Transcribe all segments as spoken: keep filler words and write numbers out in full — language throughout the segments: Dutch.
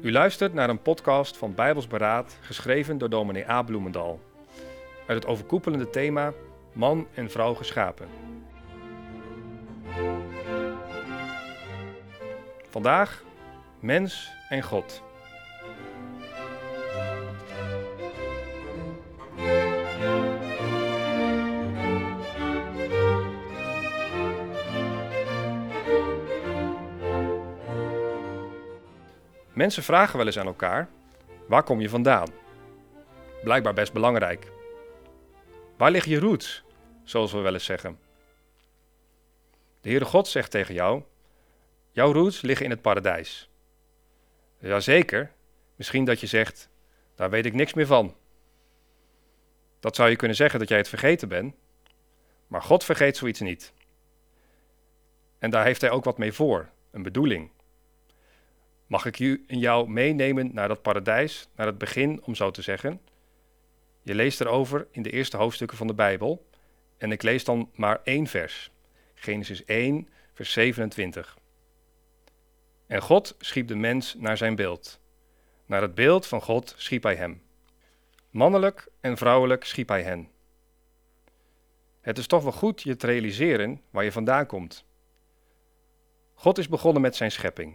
U luistert naar een podcast van Bijbels Beraad, geschreven door dominee A. Bloemendal. Uit het overkoepelende thema Man en Vrouw geschapen. Vandaag Mens en God. Mensen vragen wel eens aan elkaar, waar kom je vandaan? Blijkbaar best belangrijk. Waar liggen je roots, zoals we wel eens zeggen? De Heere God zegt tegen jou, jouw roots liggen in het paradijs. Jazeker, misschien dat je zegt, daar weet ik niks meer van. Dat zou je kunnen zeggen dat jij het vergeten bent, maar God vergeet zoiets niet. En daar heeft hij ook wat mee voor, een bedoeling. Mag ik u en jou meenemen naar dat paradijs, naar het begin, om zo te zeggen? Je leest erover in de eerste hoofdstukken van de Bijbel. En ik lees dan maar één vers. Genesis één, vers zevenentwintig. En God schiep de mens naar zijn beeld. Naar het beeld van God schiep hij hem. Mannelijk en vrouwelijk schiep hij hen. Het is toch wel goed je te realiseren waar je vandaan komt. God is begonnen met zijn schepping.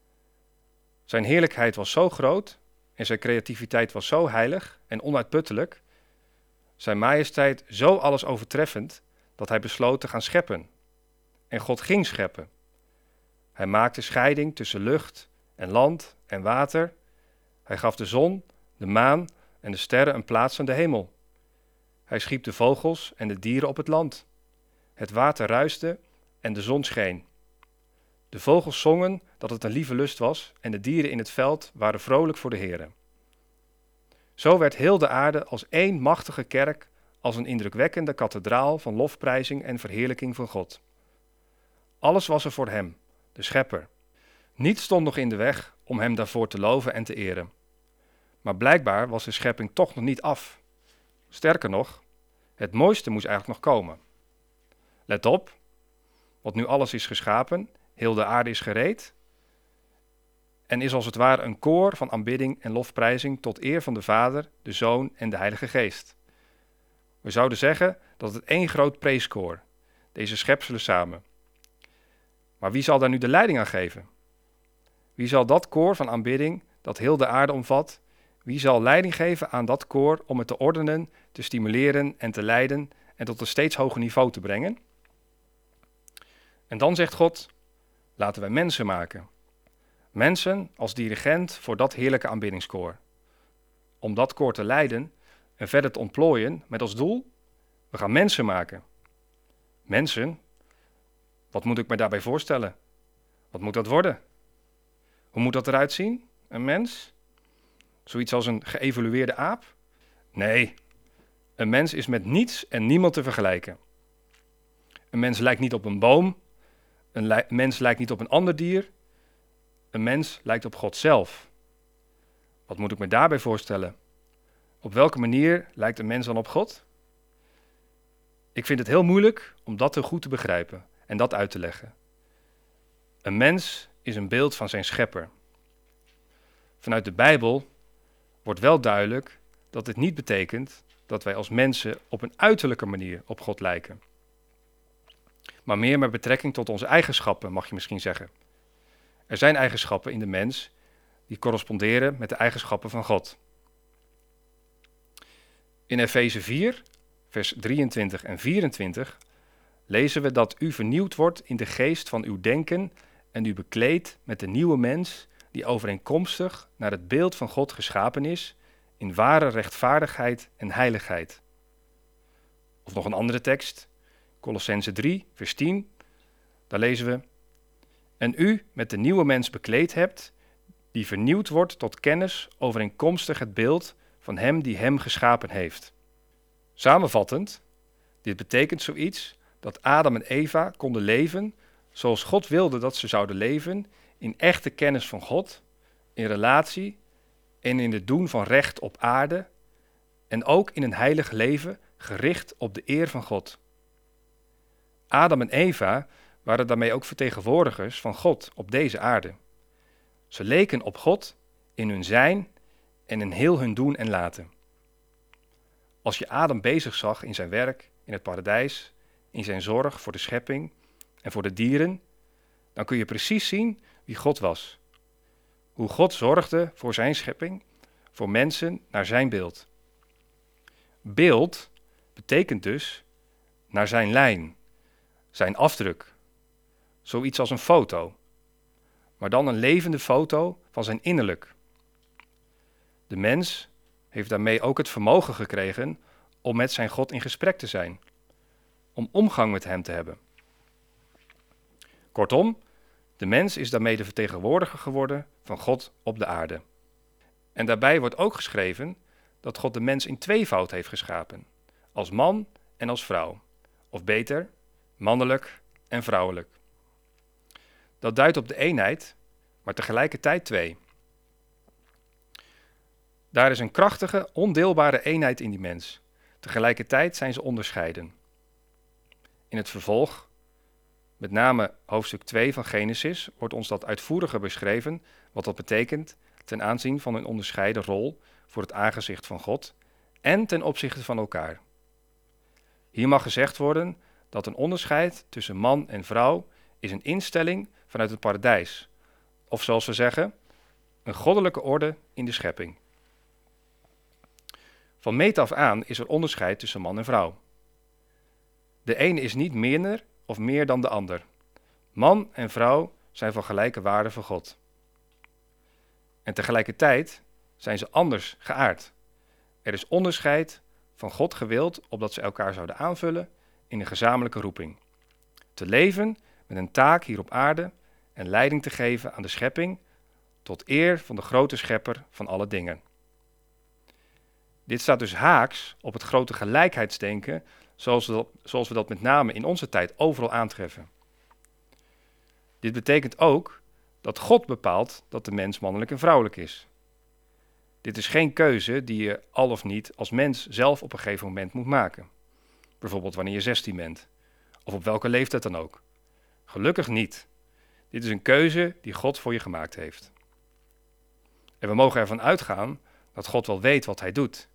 Zijn heerlijkheid was zo groot en zijn creativiteit was zo heilig en onuitputtelijk, zijn majesteit zo alles overtreffend, dat hij besloot te gaan scheppen. En God ging scheppen. Hij maakte scheiding tussen lucht en land en water. Hij gaf de zon, de maan en de sterren een plaats aan de hemel. Hij schiep de vogels en de dieren op het land. Het water ruischte en de zon scheen. De vogels zongen dat het een lieve lust was en de dieren in het veld waren vrolijk voor de Heere. Zo werd heel de aarde als één machtige kerk, als een indrukwekkende kathedraal van lofprijzing en verheerlijking van God. Alles was er voor hem, de schepper. Niets stond nog in de weg om hem daarvoor te loven en te eren. Maar blijkbaar was de schepping toch nog niet af. Sterker nog, het mooiste moest eigenlijk nog komen. Let op, want nu alles is geschapen, heel de aarde is gereed en is als het ware een koor van aanbidding en lofprijzing tot eer van de Vader, de Zoon en de Heilige Geest. We zouden zeggen dat het één groot preeskoor, deze schepselen samen. Maar wie zal daar nu de leiding aan geven? Wie zal dat koor van aanbidding dat heel de aarde omvat, wie zal leiding geven aan dat koor om het te ordenen, te stimuleren en te leiden en tot een steeds hoger niveau te brengen? En dan zegt God, laten wij mensen maken. Mensen als dirigent voor dat heerlijke aanbiddingskoor. Om dat koor te leiden en verder te ontplooien met als doel, we gaan mensen maken. Mensen, wat moet ik me daarbij voorstellen? Wat moet dat worden? Hoe moet dat eruit zien? Een mens? Zoiets als een geëvolueerde aap? Nee, een mens is met niets en niemand te vergelijken. Een mens lijkt niet op een boom. Een li- mens lijkt niet op een ander dier. Een mens lijkt op God zelf. Wat moet ik me daarbij voorstellen? Op welke manier lijkt een mens dan op God? Ik vind het heel moeilijk om dat te goed te begrijpen en dat uit te leggen. Een mens is een beeld van zijn schepper. Vanuit de Bijbel wordt wel duidelijk dat dit niet betekent dat wij als mensen op een uiterlijke manier op God lijken. Maar meer met betrekking tot onze eigenschappen, mag je misschien zeggen. Er zijn eigenschappen in de mens die corresponderen met de eigenschappen van God. In Efeze vier, vers drieëntwintig en vierentwintig lezen we dat u vernieuwd wordt in de geest van uw denken en u bekleedt met de nieuwe mens die overeenkomstig naar het beeld van God geschapen is in ware rechtvaardigheid en heiligheid. Of nog een andere tekst, Kolossenzen drie, vers tien, daar lezen we, en u met de nieuwe mens bekleed hebt, die vernieuwd wordt tot kennis overeenkomstig het beeld van hem die hem geschapen heeft. Samenvattend, dit betekent zoiets dat Adam en Eva konden leven zoals God wilde dat ze zouden leven, in echte kennis van God, in relatie en in het doen van recht op aarde en ook in een heilig leven gericht op de eer van God. Adam en Eva waren daarmee ook vertegenwoordigers van God op deze aarde. Ze leken op God in hun zijn en in heel hun doen en laten. Als je Adam bezig zag in zijn werk, in het paradijs, in zijn zorg voor de schepping en voor de dieren, dan kun je precies zien wie God was. Hoe God zorgde voor zijn schepping, voor mensen naar zijn beeld. Beeld betekent dus naar zijn lijn, zijn afdruk. Zoiets als een foto, maar dan een levende foto van zijn innerlijk. De mens heeft daarmee ook het vermogen gekregen om met zijn God in gesprek te zijn, om omgang met hem te hebben. Kortom, de mens is daarmee de vertegenwoordiger geworden van God op de aarde. En daarbij wordt ook geschreven dat God de mens in tweevoud heeft geschapen, als man en als vrouw, of beter, mannelijk en vrouwelijk. Dat duidt op de eenheid, maar tegelijkertijd twee. Daar is een krachtige, ondeelbare eenheid in die mens. Tegelijkertijd zijn ze onderscheiden. In het vervolg, met name hoofdstuk twee van Genesis, wordt ons dat uitvoeriger beschreven, wat dat betekent ten aanzien van een onderscheiden rol voor het aangezicht van God en ten opzichte van elkaar. Hier mag gezegd worden dat een onderscheid tussen man en vrouw is een instelling vanuit het paradijs, of zoals we zeggen, een goddelijke orde in de schepping. Van meet af aan is er onderscheid tussen man en vrouw. De ene is niet minder of meer dan de ander. Man en vrouw zijn van gelijke waarde voor God. En tegelijkertijd zijn ze anders geaard. Er is onderscheid van God gewild opdat ze elkaar zouden aanvullen in een gezamenlijke roeping. Te leven met een taak hier op aarde en leiding te geven aan de schepping tot eer van de grote schepper van alle dingen. Dit staat dus haaks op het grote gelijkheidsdenken zoals we dat, zoals we dat met name in onze tijd overal aantreffen. Dit betekent ook dat God bepaalt dat de mens mannelijk en vrouwelijk is. Dit is geen keuze die je al of niet als mens zelf op een gegeven moment moet maken. Bijvoorbeeld wanneer je zestien bent, of op welke leeftijd dan ook. Gelukkig niet. Dit is een keuze die God voor je gemaakt heeft. En we mogen ervan uitgaan dat God wel weet wat hij doet.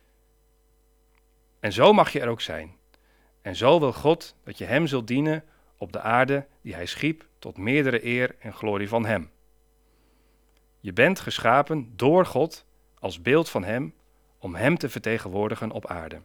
En zo mag je er ook zijn. En zo wil God dat je hem zult dienen op de aarde die hij schiep tot meerdere eer en glorie van hem. Je bent geschapen door God als beeld van hem om hem te vertegenwoordigen op aarde.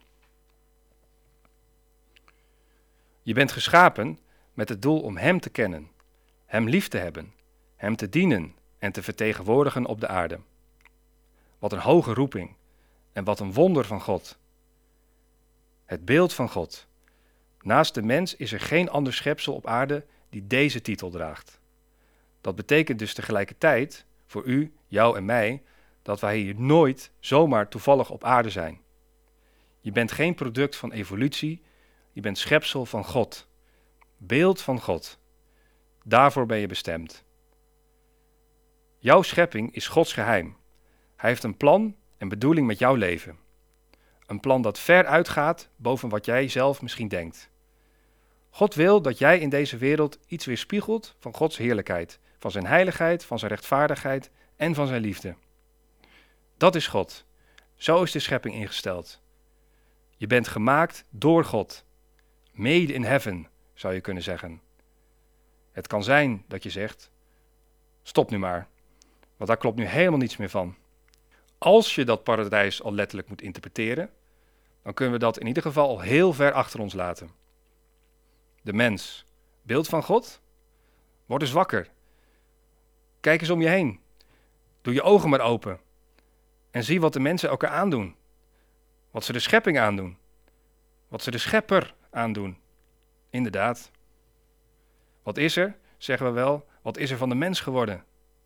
Je bent geschapen met het doel om hem te kennen, hem lief te hebben, hem te dienen en te vertegenwoordigen op de aarde. Wat een hoge roeping en wat een wonder van God. Het beeld van God. Naast de mens is er geen ander schepsel op aarde die deze titel draagt. Dat betekent dus tegelijkertijd voor u, jou en mij, dat wij hier nooit zomaar toevallig op aarde zijn. Je bent geen product van evolutie, je bent schepsel van God. Beeld van God. Daarvoor ben je bestemd. Jouw schepping is Gods geheim. Hij heeft een plan en bedoeling met jouw leven. Een plan dat ver uitgaat boven wat jij zelf misschien denkt. God wil dat jij in deze wereld iets weerspiegelt van Gods heerlijkheid, van zijn heiligheid, van zijn rechtvaardigheid en van zijn liefde. Dat is God. Zo is de schepping ingesteld. Je bent gemaakt door God. Made in heaven, zou je kunnen zeggen. Het kan zijn dat je zegt, stop nu maar, want daar klopt nu helemaal niets meer van. Als je dat paradijs al letterlijk moet interpreteren, dan kunnen we dat in ieder geval al heel ver achter ons laten. De mens, beeld van God? Word eens wakker. Kijk eens om je heen. Doe je ogen maar open. En zie wat de mensen elkaar aandoen. Wat ze de schepping aandoen. Wat ze de schepper aandoen. Inderdaad. Wat is er, zeggen we wel, wat is er van de mens geworden?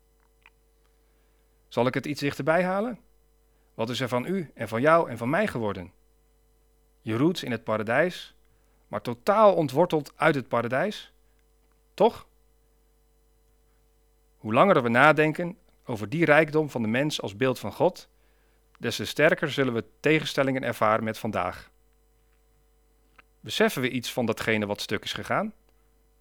Zal ik het iets dichterbij halen? Wat is er van u en van jou en van mij geworden? Je roots in het paradijs, maar totaal ontworteld uit het paradijs. Toch? Hoe langer we nadenken over die rijkdom van de mens als beeld van God, des te sterker zullen we tegenstellingen ervaren met vandaag. Beseffen we iets van datgene wat stuk is gegaan?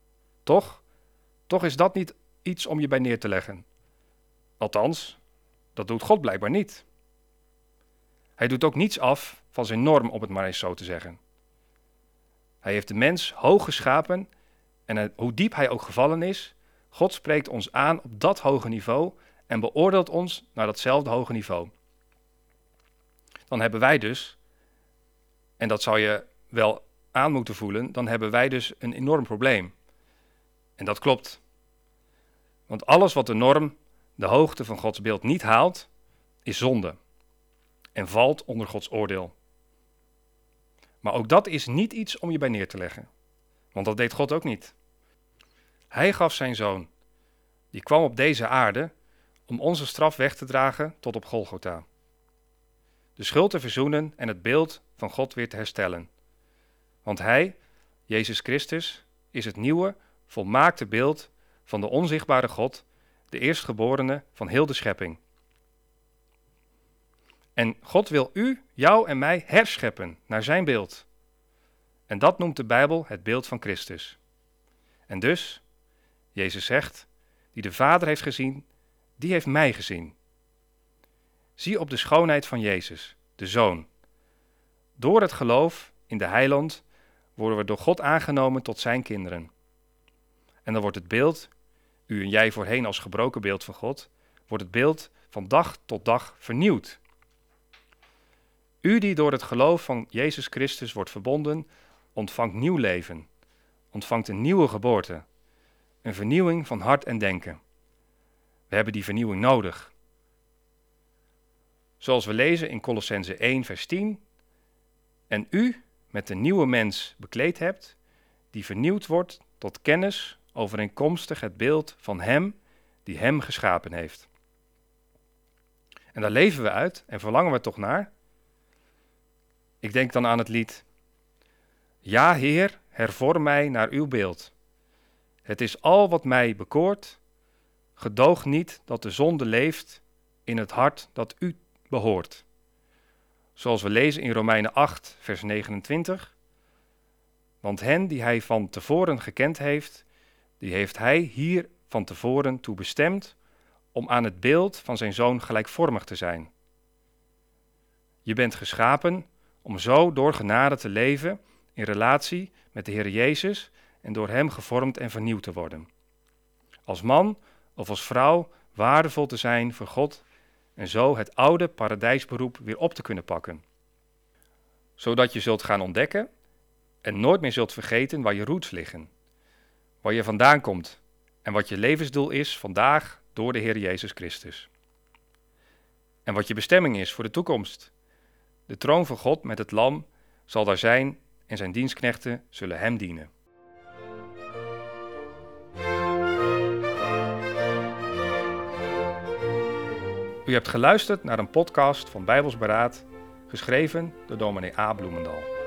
Toch? Toch is dat niet iets om je bij neer te leggen. Althans, Dat doet God blijkbaar niet. Hij doet ook niets af van zijn norm, om het maar eens zo te zeggen. Hij heeft de mens hoog geschapen en hoe diep hij ook gevallen is, God spreekt ons aan op dat hoge niveau en beoordeelt ons naar datzelfde hoge niveau. Dan hebben wij dus, en dat zou je wel aan moeten voelen, dan hebben wij dus een enorm probleem. En dat klopt. Want alles wat de norm, de hoogte van Gods beeld niet haalt, is zonde en valt onder Gods oordeel. Maar ook dat is niet iets om je bij neer te leggen, want dat deed God ook niet. Hij gaf zijn zoon, die kwam op deze aarde om onze straf weg te dragen tot op Golgotha. De schuld te verzoenen en het beeld van God weer te herstellen. Want hij, Jezus Christus, is het nieuwe, volmaakte beeld van de onzichtbare God, de eerstgeborene van heel de schepping. En God wil u, jou en mij herscheppen naar zijn beeld. En dat noemt de Bijbel het beeld van Christus. En dus, Jezus zegt, die de Vader heeft gezien, die heeft mij gezien. Zie op de schoonheid van Jezus, de Zoon. Door het geloof in de Heiland worden we door God aangenomen tot zijn kinderen. En dan wordt het beeld, u en jij voorheen als gebroken beeld van God, wordt het beeld van dag tot dag vernieuwd. U die door het geloof van Jezus Christus wordt verbonden, ontvangt nieuw leven, ontvangt een nieuwe geboorte, een vernieuwing van hart en denken. We hebben die vernieuwing nodig. Zoals we lezen in Kolossenzen één vers tien, en u met de nieuwe mens bekleed hebt, die vernieuwd wordt tot kennis overeenkomstig het beeld van hem die hem geschapen heeft. En daar leven we uit en verlangen we toch naar. Ik denk dan aan het lied: Ja, Heer, hervorm mij naar uw beeld. Het is al wat mij bekoort. Gedoog niet dat de zonde leeft in het hart dat u behoort. Zoals we lezen in Romeinen acht, vers negenentwintig. Want hen die hij van tevoren gekend heeft, die heeft hij hier van tevoren toe bestemd om aan het beeld van zijn zoon gelijkvormig te zijn. Je bent geschapen om zo door genade te leven in relatie met de Heer Jezus en door hem gevormd en vernieuwd te worden. Als man of als vrouw waardevol te zijn voor God en zo het oude paradijsberoep weer op te kunnen pakken. Zodat je zult gaan ontdekken en nooit meer zult vergeten waar je roots liggen, waar je vandaan komt en wat je levensdoel is vandaag door de Heer Jezus Christus. En wat je bestemming is voor de toekomst. De troon van God met het lam zal daar zijn en zijn dienstknechten zullen hem dienen. U hebt geluisterd naar een podcast van Bijbels Beraad, geschreven door dominee A. Bloemendal.